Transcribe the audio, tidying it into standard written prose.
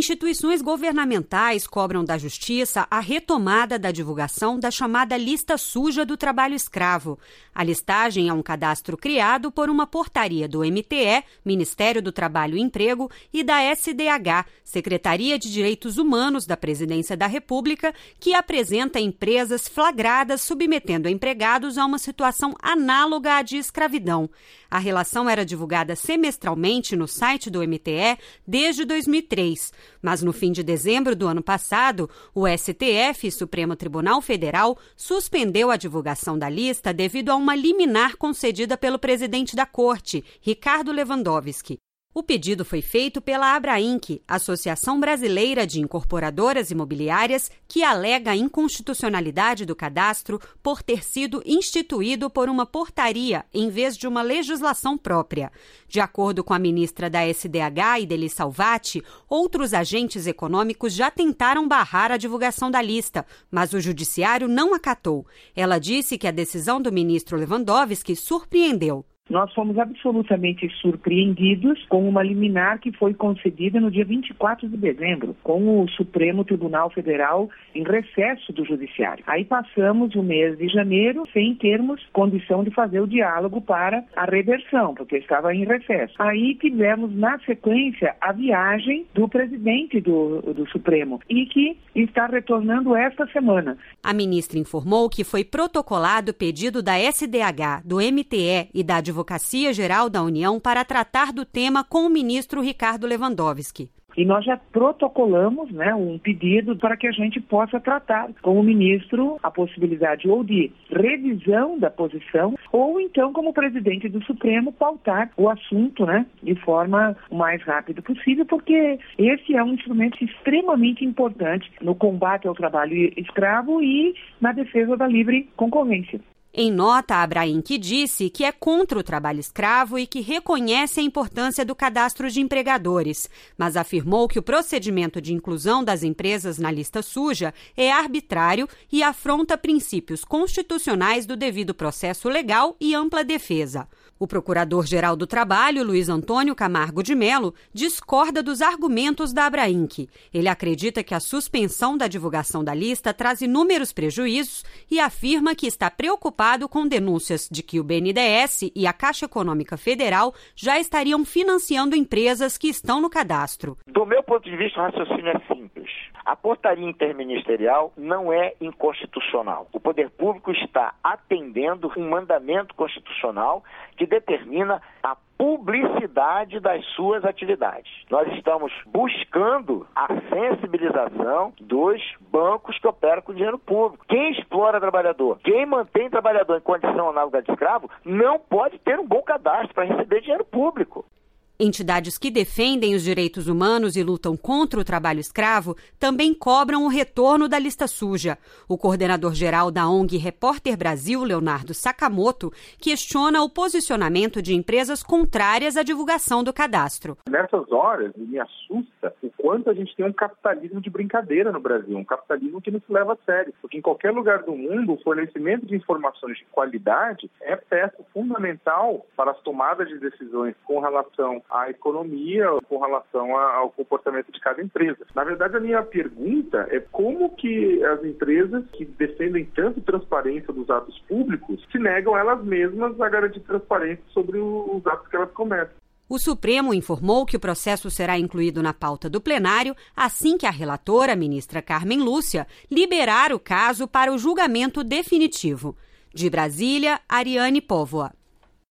Instituições governamentais cobram da Justiça a retomada da divulgação da chamada Lista Suja do Trabalho Escravo. A listagem é um cadastro criado por uma portaria do MTE, Ministério do Trabalho e Emprego, e da SDH, Secretaria de Direitos Humanos da Presidência da República, que apresenta empresas flagradas submetendo empregados a uma situação análoga à de escravidão. A relação era divulgada semestralmente no site do MTE desde 2003. Mas no fim de dezembro do ano passado, o STF, Supremo Tribunal Federal, suspendeu a divulgação da lista devido a uma liminar concedida pelo presidente da Corte, Ricardo Lewandowski. O pedido foi feito pela Abrainc, Associação Brasileira de Incorporadoras Imobiliárias, que alega a inconstitucionalidade do cadastro por ter sido instituído por uma portaria em vez de uma legislação própria. De acordo com a ministra da SDH, Idely Salvati, outros agentes econômicos já tentaram barrar a divulgação da lista, mas o judiciário não acatou. Ela disse que a decisão do ministro Lewandowski surpreendeu. Nós fomos absolutamente surpreendidos com uma liminar que foi concedida no dia 24 de dezembro, com o Supremo Tribunal Federal em recesso do Judiciário. Aí passamos o mês de janeiro sem termos condição de fazer o diálogo para a reversão, porque estava em recesso. Aí tivemos, na sequência, a viagem do presidente do Supremo e que está retornando esta semana. A ministra informou que foi protocolado pedido da SDH, do MTE e da Advocacia Geral da União para tratar do tema com o ministro Ricardo Lewandowski. E nós já protocolamos, um pedido para que a gente possa tratar com o ministro a possibilidade ou de revisão da posição ou então, como presidente do Supremo, pautar o assunto, de forma o mais rápida possível, porque esse é um instrumento extremamente importante no combate ao trabalho escravo e na defesa da livre concorrência. Em nota, a Abrainc disse que é contra o trabalho escravo e que reconhece a importância do cadastro de empregadores, mas afirmou que o procedimento de inclusão das empresas na lista suja é arbitrário e afronta princípios constitucionais do devido processo legal e ampla defesa. O Procurador-Geral do Trabalho, Luiz Antônio Camargo de Mello, discorda dos argumentos da Abrainc. Ele acredita que a suspensão da divulgação da lista traz inúmeros prejuízos e afirma que está preocupado com denúncias de que o BNDES e a Caixa Econômica Federal já estariam financiando empresas que estão no cadastro. Do meu ponto de vista, o raciocínio é simples. A portaria interministerial não é inconstitucional. O poder público está atendendo um mandamento constitucional que determina a publicidade das suas atividades. Nós estamos buscando a sensibilização dos bancos que operam com dinheiro público. Quem explora trabalhador, quem mantém trabalhador em condição análoga de escravo, não pode ter um bom cadastro para receber dinheiro público. Entidades que defendem os direitos humanos e lutam contra o trabalho escravo também cobram o retorno da lista suja. O coordenador-geral da ONG Repórter Brasil, Leonardo Sakamoto, questiona o posicionamento de empresas contrárias à divulgação do cadastro. Nessas horas, me assusta o quanto a gente tem um capitalismo de brincadeira no Brasil, um capitalismo que não se leva a sério. Porque em qualquer lugar do mundo, o fornecimento de informações de qualidade é peça fundamental para as tomadas de decisões com relação à economia, com relação ao comportamento de cada empresa. Na verdade, a minha pergunta é como que as empresas que defendem tanto transparência dos atos públicos se negam elas mesmas a garantir transparência sobre os atos que elas cometem. O Supremo informou que o processo será incluído na pauta do plenário assim que a relatora, a ministra Carmen Lúcia, liberar o caso para o julgamento definitivo. De Brasília, Ariane Póvoa.